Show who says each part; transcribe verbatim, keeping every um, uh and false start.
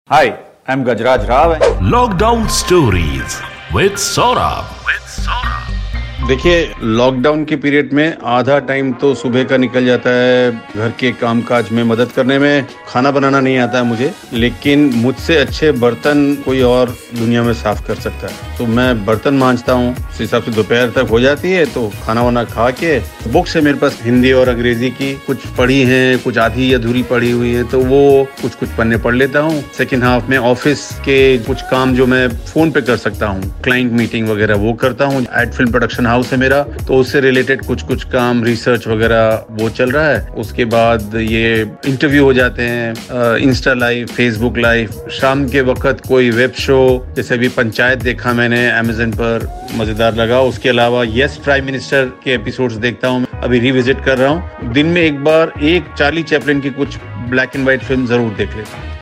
Speaker 1: Hi, I'm Gajraj Rao.
Speaker 2: Lockdown Stories with Saurabh. With Saurabh.
Speaker 3: देखिए, lockdown के period में आधा टाइम तो सुबह का निकल जाता है घर के कामकाज में मदद करने में। खाना बनाना नहीं आता है मुझे, लेकिन मुझसे अच्छे बर्तन कोई और दुनिया में साफ कर सकता है। तो मैं बर्तन मांजता हूँ, उस हिसाब से दोपहर तक हो जाती है। तो खाना वाना खा के बुक्स है मेरे पास हिंदी और अंग्रेजी की, कुछ पढ़ी हैं, कुछ आधी अधूरी पढ़ी हुई है, तो वो कुछ कुछ पन्ने पढ़ लेता हूँ। सेकेंड हाफ में ऑफिस के कुछ काम जो मैं फोन पे कर सकता हूँ, क्लाइंट मीटिंग वगैरह, वो करता हूँ। एड फिल्म प्रोडक्शन हाउस है मेरा, तो उससे रिलेटेड कुछ कुछ काम, रिसर्च वगैरह वो चल रहा है। उसके बाद ये इंटरव्यू हो जाते हैं, इंस्टा लाइव, फेसबुक लाइव। शाम के वक्त कोई वेब शो, जैसे अभी पंचायत देखा मैंने अमेज़न पर, मजेदार लगा। उसके अलावा यस प्राइम मिनिस्टर के एपिसोड्स देखता हूँ, अभी रिविजिट कर रहा हूँ। दिन में एक बार एक चार्ली चैपलिन की कुछ ब्लैक एंड व्हाइट फिल्म जरूर देख लेता हूँ।